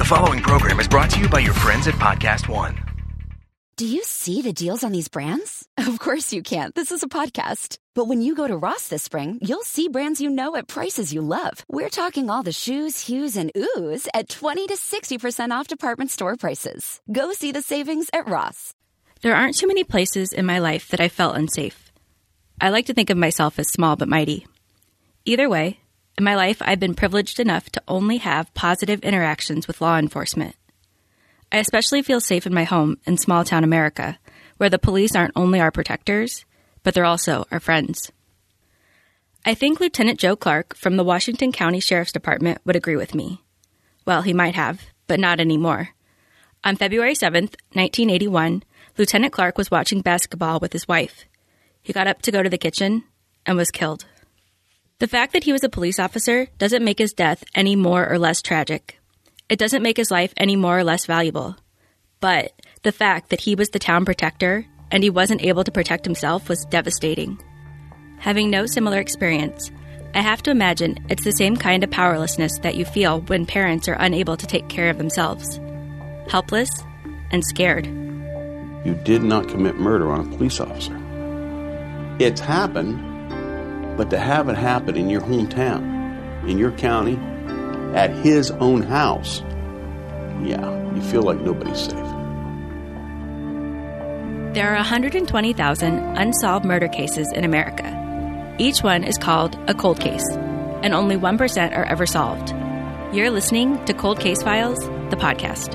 following program is brought to you by your friends at Podcast One. Do you see the deals on these brands? Of course you can't. This is a podcast. But when you go to Ross this spring, you'll see brands you know at prices you love. We're talking all the shoes, hues, and oohs at 20 to 60% off department store prices. Go see the savings at Ross. There aren't too many places in my life that I felt unsafe. I like to think of myself as small but mighty. Either way, in my life, I've been privileged enough to only have positive interactions with law enforcement. I especially feel safe in my home in small-town America, where the police aren't only our protectors, but they're also our friends. I think Lieutenant Joe Clark from the Washington County Sheriff's Department would agree with me. Well, he might have, but not anymore. On February 7th, 1981, Lieutenant Clark was watching basketball with his wife. He got up to go to the kitchen and was killed. The fact that he was a police officer doesn't make his death any more or less tragic. It doesn't make his life any more or less valuable. But the fact that he was the town protector and he wasn't able to protect himself was devastating. Having no similar experience, I have to imagine it's the same kind of powerlessness that you feel when parents are unable to take care of themselves. Helpless and scared. You did not commit murder on a police officer. It's happened, but to have it happen in your hometown, in your county, at his own house, yeah, you feel like nobody's safe. There are 120,000 unsolved murder cases in America. Each one is called a cold case, and only 1% are ever solved. You're listening to Cold Case Files, the podcast.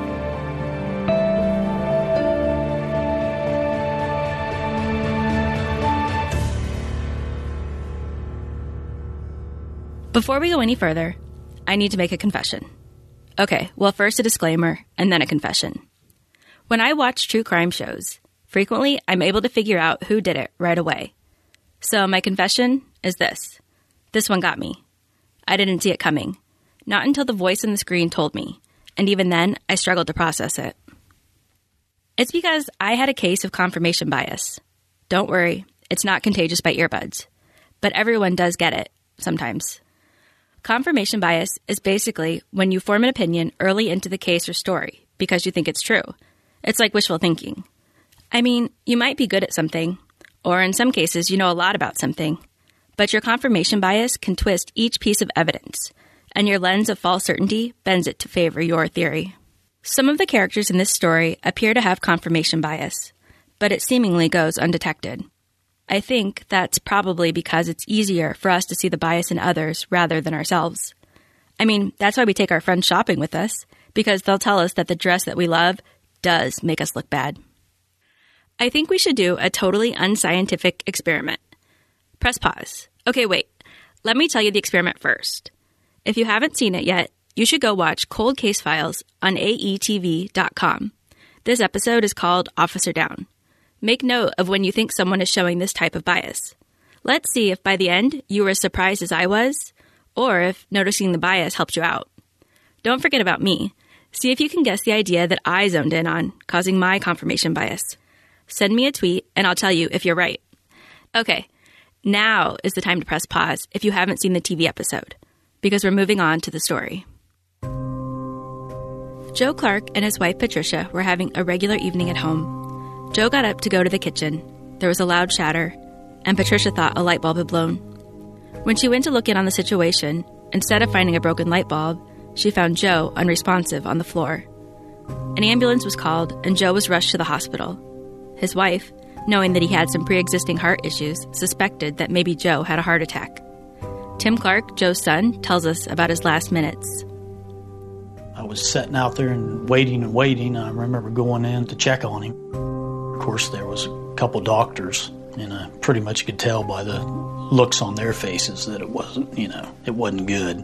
Before we go any further, I need to make a confession. Okay, well, first a disclaimer, and then a confession. When I watch true crime shows, frequently I'm able to figure out who did it right away. So my confession is this. This one got me. I didn't see it coming. Not until the voice on the screen told me, and even then, I struggled to process it. It's because I had a case of confirmation bias. Don't worry, it's not contagious by earbuds. But everyone does get it, sometimes. Confirmation bias is basically when you form an opinion early into the case or story because you think it's true. It's like wishful thinking. I mean, you might be good at something, or in some cases, you know a lot about something, but your confirmation bias can twist each piece of evidence, and your lens of false certainty bends it to favor your theory. Some of the characters in this story appear to have confirmation bias, but it seemingly goes undetected. I think that's probably because it's easier for us to see the bias in others rather than ourselves. I mean, that's why we take our friends shopping with us, because they'll tell us that the dress that we love does make us look bad. I think we should do a totally unscientific experiment. Press pause. Okay, wait. Let me tell you the experiment first. If you haven't seen it yet, you should go watch Cold Case Files on AETV.com. This episode is called Officer Down. Make note of when you think someone is showing this type of bias. Let's see if by the end you were as surprised as I was, or if noticing the bias helped you out. Don't forget about me. See if you can guess the idea that I zoned in on, causing my confirmation bias. Send me a tweet and I'll tell you if you're right. Okay, now is the time to press pause if you haven't seen the TV episode, because we're moving on to the story. Joe Clark and his wife Patricia were having a regular evening at home. Joe got up to go to the kitchen. There was a loud shatter, and Patricia thought a light bulb had blown. When she went to look in on the situation, instead of finding a broken light bulb, she found Joe unresponsive on the floor. An ambulance was called, and Joe was rushed to the hospital. His wife, knowing that he had some pre-existing heart issues, suspected that maybe Joe had a heart attack. Tim Clark, Joe's son, tells us about his last minutes. I was sitting out there and waiting. I remember going in to check on him. Of course, there was a couple doctors, and I pretty much could tell by the looks on their faces that it wasn't good.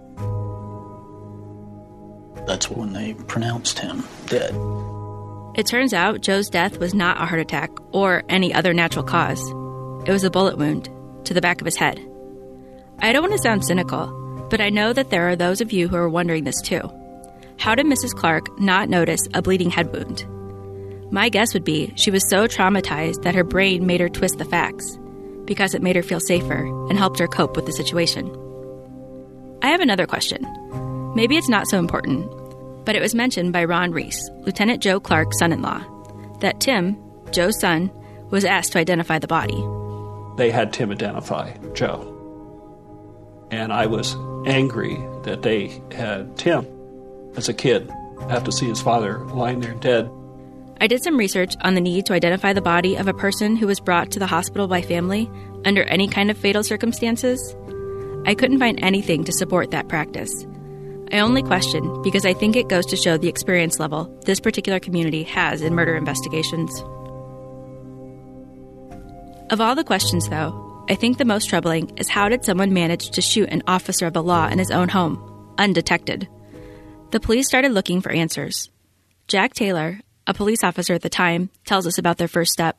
That's when they pronounced him dead. It turns out Joe's death was not a heart attack or any other natural cause. It was a bullet wound to the back of his head. I don't want to sound cynical, but I know that there are those of you who are wondering this too. How did Mrs. Clark not notice a bleeding head wound? My guess would be she was so traumatized that her brain made her twist the facts, because it made her feel safer and helped her cope with the situation. I have another question. Maybe it's not so important, But it was mentioned by Ron Reese, Lieutenant Joe Clark's son-in-law, that Tim, Joe's son, was asked to identify the body. They had Tim identify Joe. And I was angry that they had Tim, as a kid, have to see his father lying there dead. I did some research on the need to identify the body of a person who was brought to the hospital by family under any kind of fatal circumstances. I couldn't find anything to support that practice. I only question because I think it goes to show the experience level this particular community has in murder investigations. Of all the questions, though, I think the most troubling is how did someone manage to shoot an officer of the law in his own home, undetected? The police started looking for answers. Jack Taylor, a police officer at the time, tells us about their first step.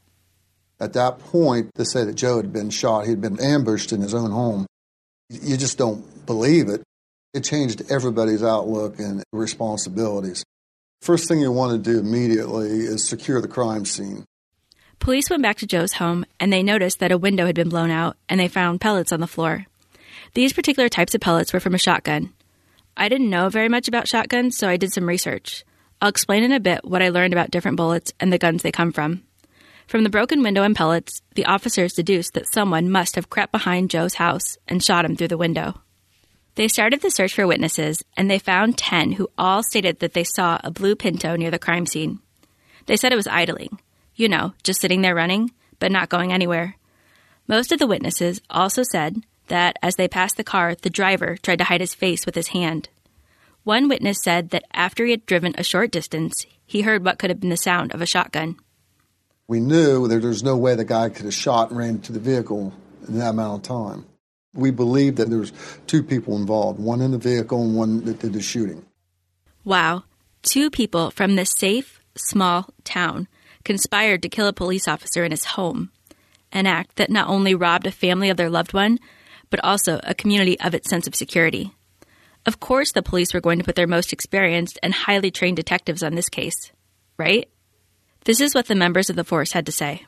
At that point, they say that Joe had been shot. He'd been ambushed in his own home. You just don't believe it. It changed everybody's outlook and responsibilities. First thing you want to do immediately is secure the crime scene. Police went back to Joe's home, and they noticed that a window had been blown out, and they found pellets on the floor. These particular types of pellets were from a shotgun. I didn't know very much about shotguns, so I did some research. I'll explain in a bit what I learned about different bullets and the guns they come from. From the broken window and pellets, the officers deduced that someone must have crept behind Joe's house and shot him through the window. They started the search for witnesses, and they found 10 who all stated that they saw a blue Pinto near the crime scene. They said it was idling. You know, just sitting there running, but not going anywhere. Most of the witnesses also said that as they passed the car, the driver tried to hide his face with his hand. One witness said that after he had driven a short distance, he heard what could have been the sound of a shotgun. We knew that there's no way the guy could have shot and ran into the vehicle in that amount of time. We believed that there was 2 people involved, one in the vehicle and one that did the shooting. Wow, 2 people from this safe, small town conspired to kill a police officer in his home, an act that not only robbed a family of their loved one, but also a community of its sense of security. Of course the police were going to put their most experienced and highly trained detectives on this case, right? This is what the members of the force had to say.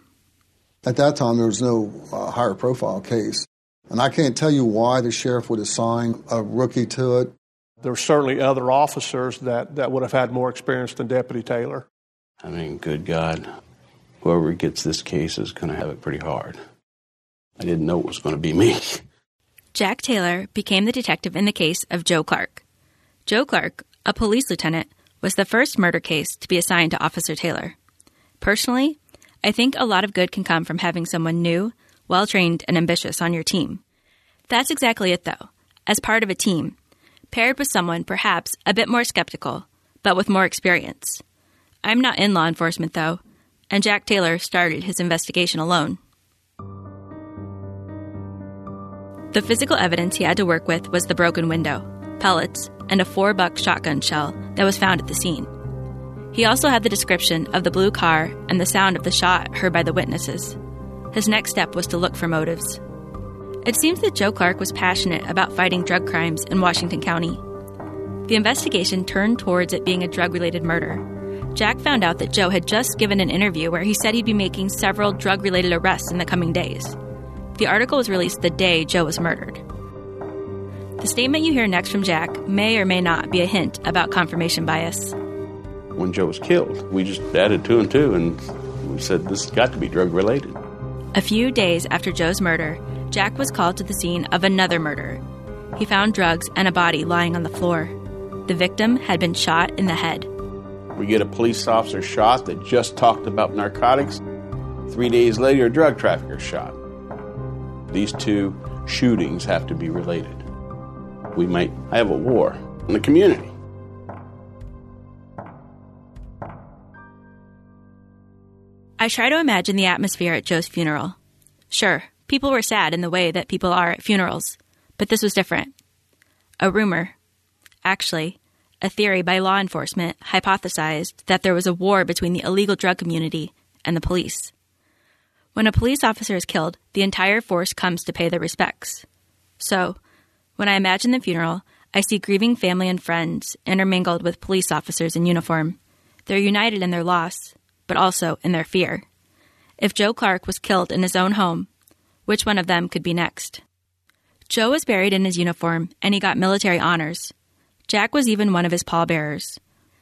At that time, there was no higher profile case. And I can't tell you why the sheriff would assign a rookie to it. There were certainly other officers that would have had more experience than Deputy Taylor. I mean, good God, whoever gets this case is going to have it pretty hard. I didn't know it was going to be me. Jack Taylor became the detective in the case of Joe Clark. Joe Clark, a police lieutenant, was the first murder case to be assigned to Officer Taylor. Personally, I think a lot of good can come from having someone new, well-trained, and ambitious on your team. That's exactly it, though, as part of a team, paired with someone perhaps a bit more skeptical, but with more experience. I'm not in law enforcement, though, and Jack Taylor started his investigation alone. The physical evidence he had to work with was the broken window, pellets, and a .4 shotgun shell that was found at the scene. He also had the description of the blue car and the sound of the shot heard by the witnesses. His next step was to look for motives. It seems that Joe Clark was passionate about fighting drug crimes in Washington County. The investigation turned towards it being a drug-related murder. Jack found out that Joe had just given an interview where he said he'd be making several drug-related arrests in the coming days. The article was released the day Joe was murdered. The statement you hear next from Jack may or may not be a hint about confirmation bias. When Joe was killed, we just added 2 and 2, and we said this has got to be drug-related. A few days after Joe's murder, Jack was called to the scene of another murder. He found drugs and a body lying on the floor. The victim had been shot in the head. We get a police officer shot that just talked about narcotics. 3 days later, a drug trafficker shot. These 2 shootings have to be related. We might have a war in the community. I try to imagine the atmosphere at Joe's funeral. Sure, people were sad in the way that people are at funerals, but this was different. A rumor, actually, a theory by law enforcement hypothesized that there was a war between the illegal drug community and the police. When a police officer is killed, the entire force comes to pay their respects. So, when I imagine the funeral, I see grieving family and friends intermingled with police officers in uniform. They're united in their loss, but also in their fear. If Joe Clark was killed in his own home, which one of them could be next? Joe was buried in his uniform, and he got military honors. Jack was even one of his pallbearers.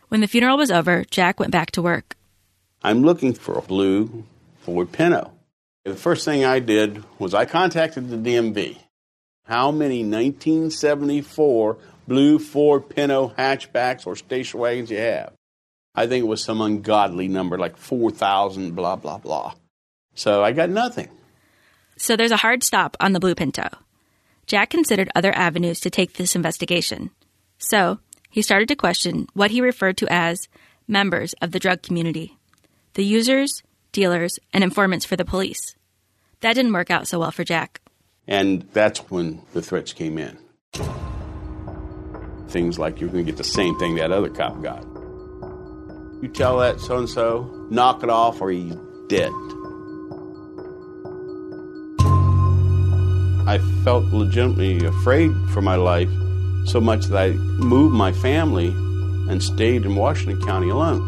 When the funeral was over, Jack went back to work. I'm looking for a blue Ford Pinto. The first thing I did was I contacted the DMV. How many 1974 blue Ford Pinto hatchbacks or station wagons you have? I think it was some ungodly number, like 4,000, blah, blah, blah. So I got nothing. So there's a hard stop on the blue Pinto. Jack considered other avenues to take this investigation. So he started to question what he referred to as members of the drug community, the users, dealers, and informants for the police. That didn't work out so well for Jack. And that's when the threats came in. Things like, you're going to get the same thing that other cop got. You tell that so-and-so, knock it off or he's dead. I felt legitimately afraid for my life, so much that I moved my family and stayed in Washington County alone.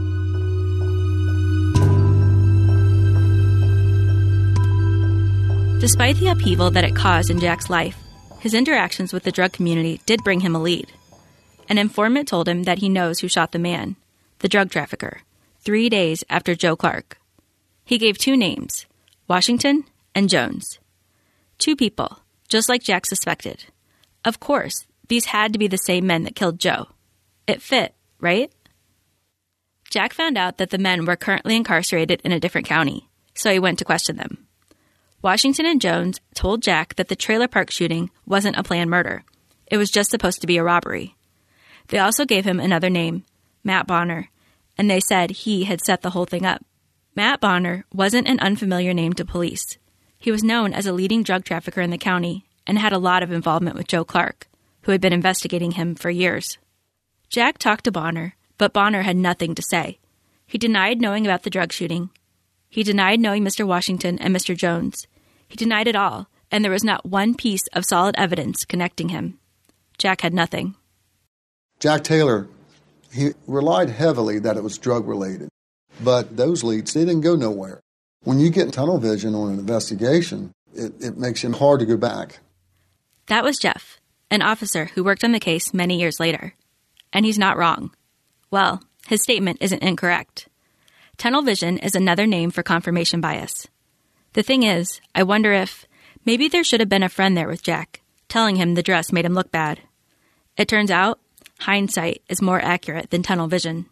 Despite the upheaval that it caused in Jack's life, his interactions with the drug community did bring him a lead. An informant told him that he knows who shot the man, the drug trafficker, 3 days after Joe Clark. He gave 2 names, Washington and Jones. 2 people, just like Jack suspected. Of course, these had to be the same men that killed Joe. It fit, right? Jack found out that the men were currently incarcerated in a different county, so he went to question them. Washington and Jones told Jack that the trailer park shooting wasn't a planned murder. It was just supposed to be a robbery. They also gave him another name, Matt Bonner, and they said he had set the whole thing up. Matt Bonner wasn't an unfamiliar name to police. He was known as a leading drug trafficker in the county and had a lot of involvement with Joe Clark, who had been investigating him for years. Jack talked to Bonner, but Bonner had nothing to say. He denied knowing about the drug shooting. He denied knowing Mr. Washington and Mr. Jones. He denied it all, and there was not one piece of solid evidence connecting him. Jack had nothing. Jack Taylor, he relied heavily that it was drug-related, but those leads, they didn't go nowhere. When you get tunnel vision on an investigation, it makes it hard to go back. That was Jeff, an officer who worked on the case many years later. And he's not wrong. Well, his statement isn't incorrect. Tunnel vision is another name for confirmation bias. The thing is, I wonder if maybe there should have been a friend there with Jack, telling him the dress made him look bad. It turns out, hindsight is more accurate than tunnel vision.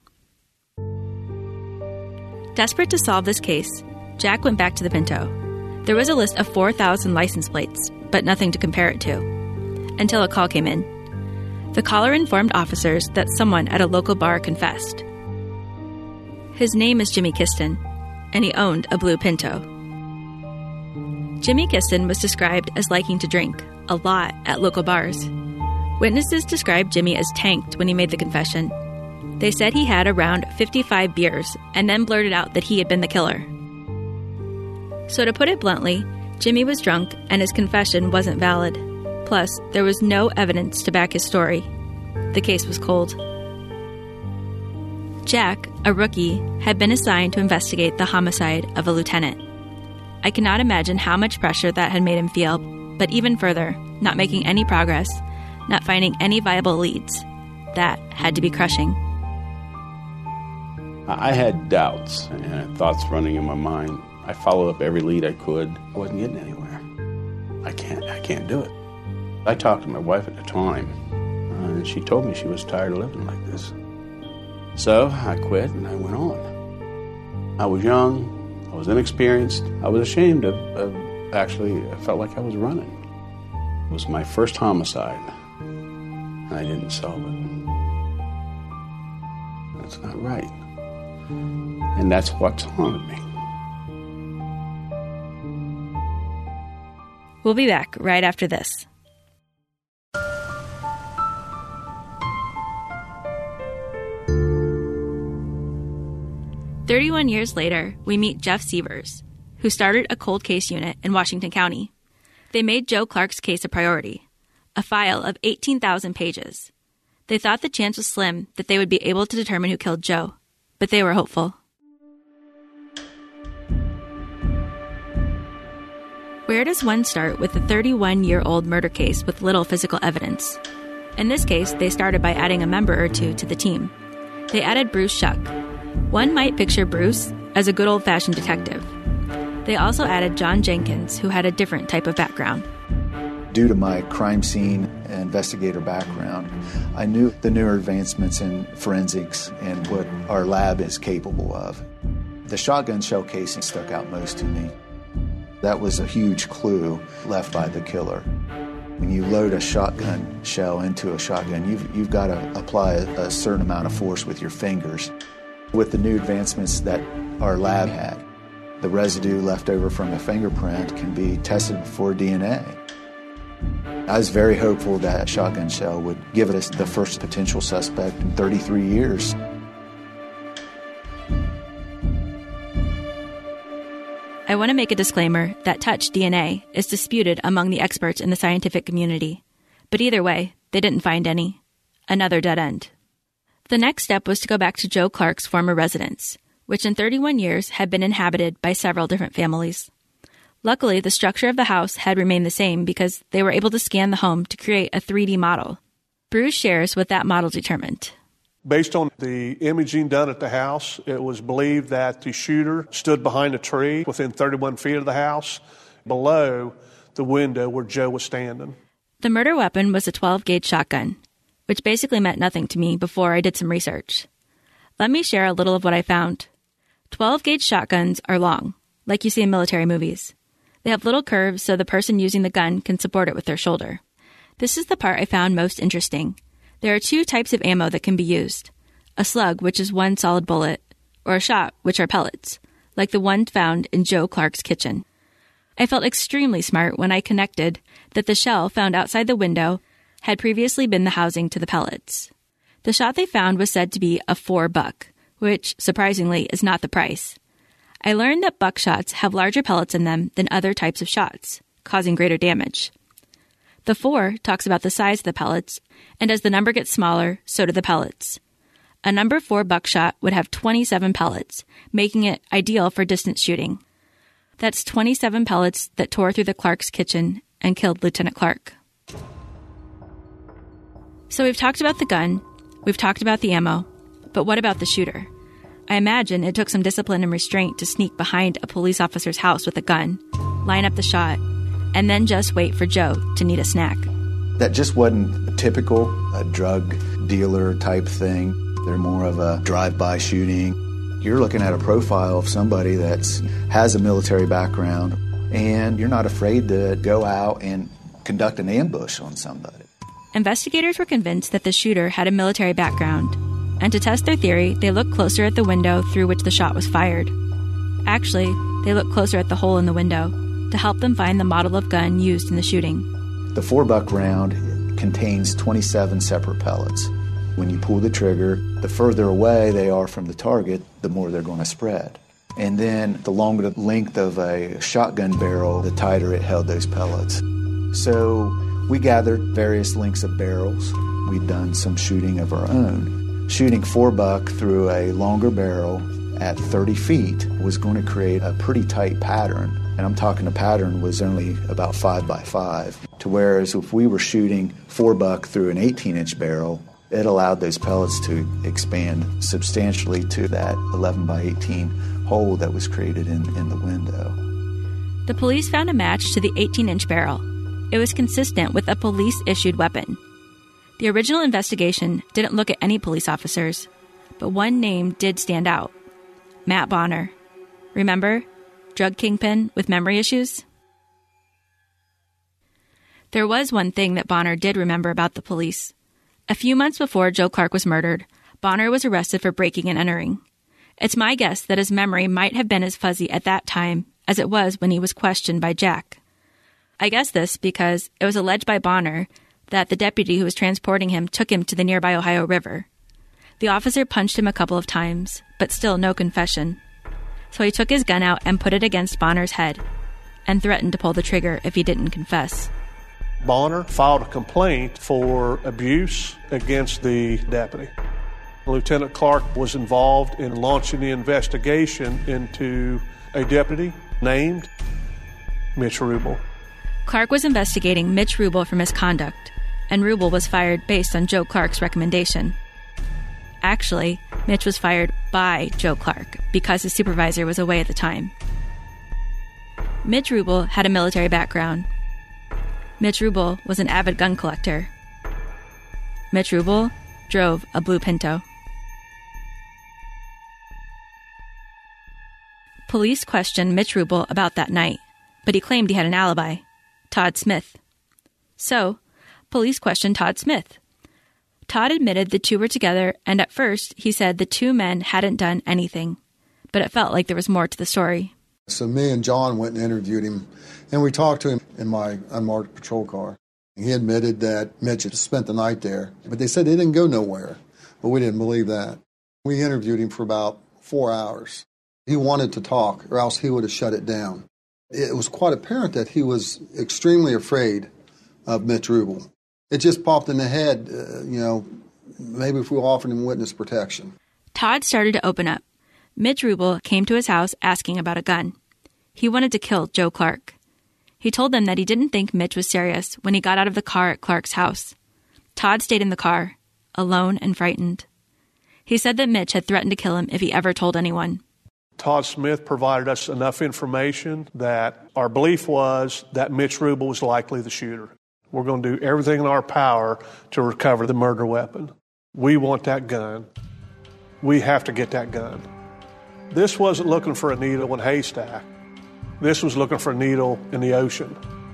Desperate to solve this case, Jack went back to the Pinto. There was a list of 4,000 license plates, but nothing to compare it to. Until a call came in. The caller informed officers that someone at a local bar confessed. His name is Jimmy Kiston, and he owned a blue Pinto. Jimmy Kiston was described as liking to drink, a lot, at local bars. Witnesses described Jimmy as tanked when he made the confession. They said he had around 55 beers and then blurted out that he had been the killer. So to put it bluntly, Jimmy was drunk and his confession wasn't valid. Plus, there was no evidence to back his story. The case was cold. Jack, a rookie, had been assigned to investigate the homicide of a lieutenant. I cannot imagine how much pressure that had made him feel, but even further, not making any progress, not finding any viable leads. That had to be crushing. I had doubts and thoughts running in my mind. I followed up every lead I could. I wasn't getting anywhere. I can't do it. I talked to my wife at the time, and she told me she was tired of living like this. So I quit and I went on. I was young. I was inexperienced. I was ashamed of actually, I felt like I was running. It was my first homicide, and I didn't solve it. That's not right. And that's what's haunted me. We'll be back right after this. "31 years later, we meet Jeff Sievers, who started a cold case unit in Washington County. They made Joe Clark's case a priority, a file of 18,000 pages. They thought the chance was slim that they would be able to determine who killed Joe, but they were hopeful. Where does one start with a 31-year-old murder case with little physical evidence? In this case, they started by adding a member or two to the team. They added Bruce Schuck. One might picture Bruce as a good old-fashioned detective. They also added John Jenkins, who had a different type of background. Due to my crime scene investigator background, I knew the newer advancements in forensics and what our lab is capable of. The shotgun shell casing stuck out most to me. That was a huge clue left by the killer. When you load a shotgun shell into a shotgun, you've got to apply a certain amount of force with your fingers. With the new advancements that our lab had, the residue left over from a fingerprint can be tested for DNA. I was very hopeful that a shotgun shell would give us the first potential suspect in 33 years. I want to make a disclaimer that touch DNA is disputed among the experts in the scientific community. But either way, they didn't find any. Another dead end. The next step was to go back to Joe Clark's former residence, which in 31 years had been inhabited by several different families. Luckily, the structure of the house had remained the same because they were able to scan the home to create a 3D model. Bruce shares what that model determined. Based on the imaging done at the house, it was believed that the shooter stood behind a tree within 31 feet of the house, below the window where Joe was standing. The murder weapon was a 12-gauge shotgun, which basically meant nothing to me before I did some research. Let me share a little of what I found. 12-gauge shotguns are long, like you see in military movies. They have little curves so the person using the gun can support it with their shoulder. This is the part I found most interesting. There are two types of ammo that can be used. A slug, which is one solid bullet, or a shot, which are pellets, like the one found in Joe Clark's kitchen. I felt extremely smart when I connected that the shell found outside the window had previously been the housing to the pellets. The shot they found was said to be a $4, which, surprisingly, is not the price. I learned that buckshots have larger pellets in them than other types of shots, causing greater damage. The 4 talks about the size of the pellets, and as the number gets smaller, so do the pellets. A number 4 buckshot would have 27 pellets, making it ideal for distance shooting. That's 27 pellets that tore through the Clark's kitchen and killed Lieutenant Clark. So we've talked about the gun, we've talked about the ammo, but what about the shooter? I imagine it took some discipline and restraint to sneak behind a police officer's house with a gun, line up the shot, and then just wait for Joe to need a snack. That just wasn't typical, a drug dealer type thing. They're more of a drive-by shooting. You're looking at a profile of somebody that has a military background, and you're not afraid to go out and conduct an ambush on somebody. Investigators were convinced that the shooter had a military background, and to test their theory, they looked closer at the window through which the shot was fired. Actually, they looked closer at the hole in the window to help them find the model of gun used in the shooting. The 4-buck round contains 27 separate pellets. When you pull the trigger, the further away they are from the target, the more they're going to spread. And then the longer the length of a shotgun barrel, the tighter it held those pellets. So we gathered various lengths of barrels. We'd done some shooting of our own. Shooting 4-buck through a longer barrel at 30 feet was going to create a pretty tight pattern. And I'm talking the pattern was only about 5 by 5. To whereas if we were shooting 4-buck through an 18-inch barrel, it allowed those pellets to expand substantially to that 11 by 18 hole that was created in the window. The police found a match to the 18-inch barrel. It was consistent with a police-issued weapon. The original investigation didn't look at any police officers, but one name did stand out. Matt Bonner. Remember? Drug kingpin with memory issues? There was one thing that Bonner did remember about the police. A few months before Joe Clark was murdered, Bonner was arrested for breaking and entering. It's my guess that his memory might have been as fuzzy at that time as it was when he was questioned by Jack. I guess this because it was alleged by Bonner that the deputy who was transporting him took him to the nearby Ohio River. The officer punched him a couple of times, but still no confession. So he took his gun out and put it against Bonner's head and threatened to pull the trigger if he didn't confess. Bonner filed a complaint for abuse against the deputy. Lieutenant Clark was involved in launching the investigation into a deputy named Mitch Rubel. Clark was investigating Mitch Rubel for misconduct, and Rubel was fired based on Joe Clark's recommendation. Actually, Mitch was fired by Joe Clark because his supervisor was away at the time. Mitch Rubel had a military background. Mitch Rubel was an avid gun collector. Mitch Rubel drove a blue Pinto. Police questioned Mitch Rubel about that night, but he claimed he had an alibi, Todd Smith. So, police questioned Todd Smith. Todd admitted the two were together, and at first he said the two men hadn't done anything, but it felt like there was more to the story. So me and John went and interviewed him, and we talked to him in my unmarked patrol car. He admitted that Mitch had spent the night there, but they said they didn't go nowhere, but we didn't believe that. We interviewed him for about 4 hours. He wanted to talk, or else he would have shut it down. It was quite apparent that he was extremely afraid of Mitch Rubel. It just popped in the head, maybe if we offered him witness protection. Todd started to open up. Mitch Rubel came to his house asking about a gun. He wanted to kill Joe Clark. He told them that he didn't think Mitch was serious when he got out of the car at Clark's house. Todd stayed in the car, alone and frightened. He said that Mitch had threatened to kill him if he ever told anyone. Todd Smith provided us enough information that our belief was that Mitch Rubel was likely the shooter. We're going to do everything in our power to recover the murder weapon. We want that gun. We have to get that gun. This wasn't looking for a needle in a haystack. This was looking for a needle in the ocean.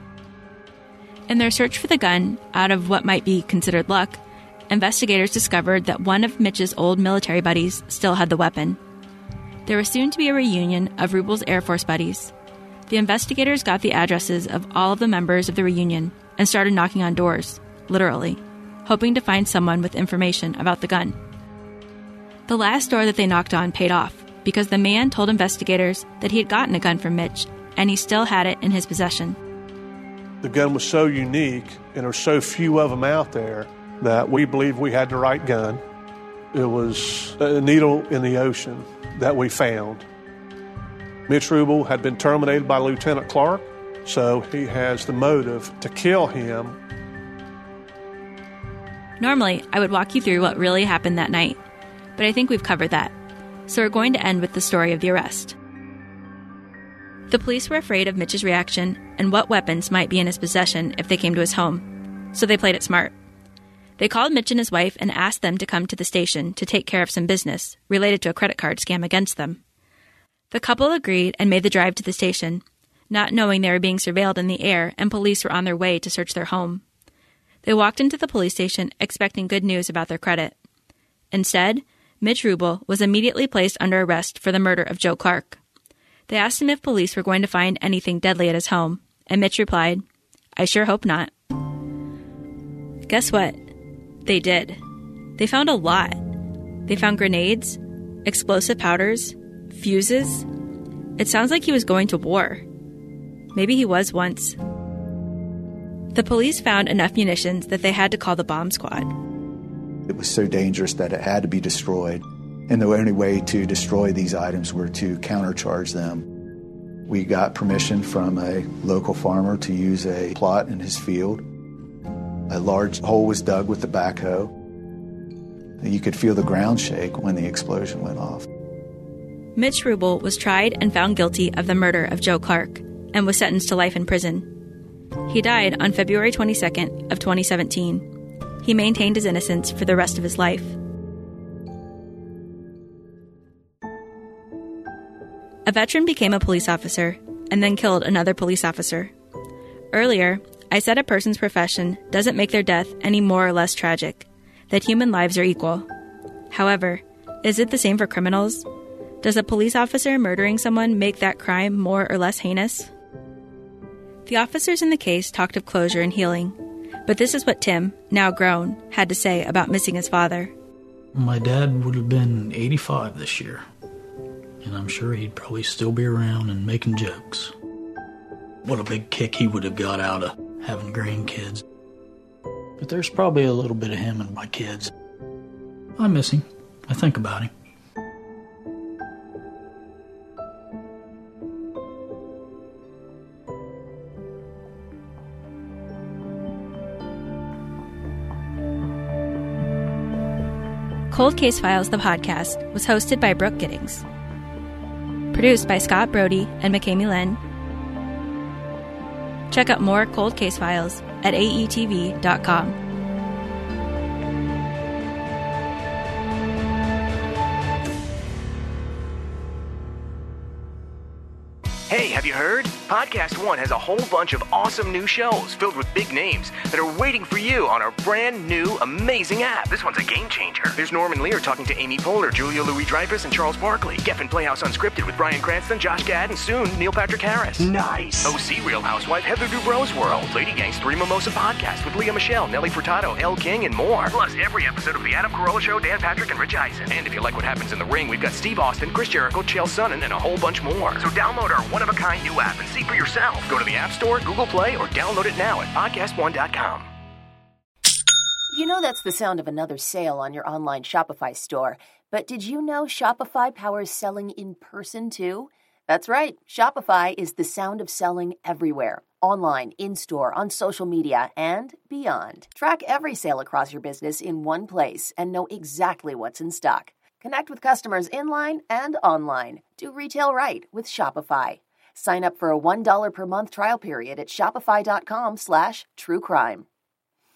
In their search for the gun, out of what might be considered luck, investigators discovered that one of Mitch's old military buddies still had the weapon. There was soon to be a reunion of Rubel's Air Force buddies. The investigators got the addresses of all of the members of the reunion and started knocking on doors, literally, hoping to find someone with information about the gun. The last door that they knocked on paid off because the man told investigators that he had gotten a gun from Mitch and he still had it in his possession. The gun was so unique and there were so few of them out there that we believed we had the right gun. It was a needle in the ocean that we found. Mitch Rubel had been terminated by Lieutenant Clark, so he has the motive to kill him. Normally, I would walk you through what really happened that night, but I think we've covered that. So we're going to end with the story of the arrest. The police were afraid of Mitch's reaction and what weapons might be in his possession if they came to his home, so they played it smart. They called Mitch and his wife and asked them to come to the station to take care of some business related to a credit card scam against them. The couple agreed and made the drive to the station, not knowing they were being surveilled in the air and police were on their way to search their home. They walked into the police station expecting good news about their credit. Instead, Mitch Rubel was immediately placed under arrest for the murder of Joe Clark. They asked him if police were going to find anything deadly at his home, and Mitch replied, "I sure hope not." Guess what? They did. They found a lot. They found grenades, explosive powders, fuses. It sounds like he was going to war. Maybe he was once. The police found enough munitions that they had to call the bomb squad. It was so dangerous that it had to be destroyed. And the only way to destroy these items were to countercharge them. We got permission from a local farmer to use a plot in his field. A large hole was dug with the backhoe. You could feel the ground shake when the explosion went off. Mitch Rubel was tried and found guilty of the murder of Joe Clark and was sentenced to life in prison. He died on February 22nd of 2017. He maintained his innocence for the rest of his life. A veteran became a police officer and then killed another police officer. Earlier, I said a person's profession doesn't make their death any more or less tragic, that human lives are equal. However, is it the same for criminals? Does a police officer murdering someone make that crime more or less heinous? The officers in the case talked of closure and healing, but this is what Tim, now grown, had to say about missing his father. My dad would have been 85 this year, and I'm sure he'd probably still be around and making jokes. What a big kick he would have got out of having grandkids. But there's probably a little bit of him in my kids. I miss him. I think about him. Cold Case Files, the podcast, was hosted by Brooke Giddings. Produced by Scott Brody and McKamey Len. Check out more Cold Case Files at aetv.com. Hey, have you heard? Podcast One has a whole bunch of awesome new shows filled with big names that are waiting for you on our brand new, amazing app. This one's a game changer. There's Norman Lear talking to Amy Poehler, Julia Louis-Dreyfus, and Charles Barkley. Geffen Playhouse Unscripted with Bryan Cranston, Josh Gad, and soon Neil Patrick Harris. Nice. OC Real Housewife Heather Dubrow's World. Lady Gang's Three Mimosa Podcast with Leah Michelle, Nelly Furtado, Elle King, and more. Plus, every episode of The Adam Carolla Show, Dan Patrick, and Rich Eisen. And if you like what happens in the ring, we've got Steve Austin, Chris Jericho, Chael Sonnen, and a whole bunch more. So download our one-of-a-kind new app and see for yourself. Go to the App Store, Google Play, or download it now at podcastone.com. You know that's the sound of another sale on your online Shopify store. But did you know Shopify powers selling in person too? That's right. Shopify is the sound of selling everywhere. Online, in-store, on social media, and beyond. Track every sale across your business in one place and know exactly what's in stock. Connect with customers in-line and online. Do retail right with Shopify. Sign up for a $1 per month trial period at shopify.com/truecrime.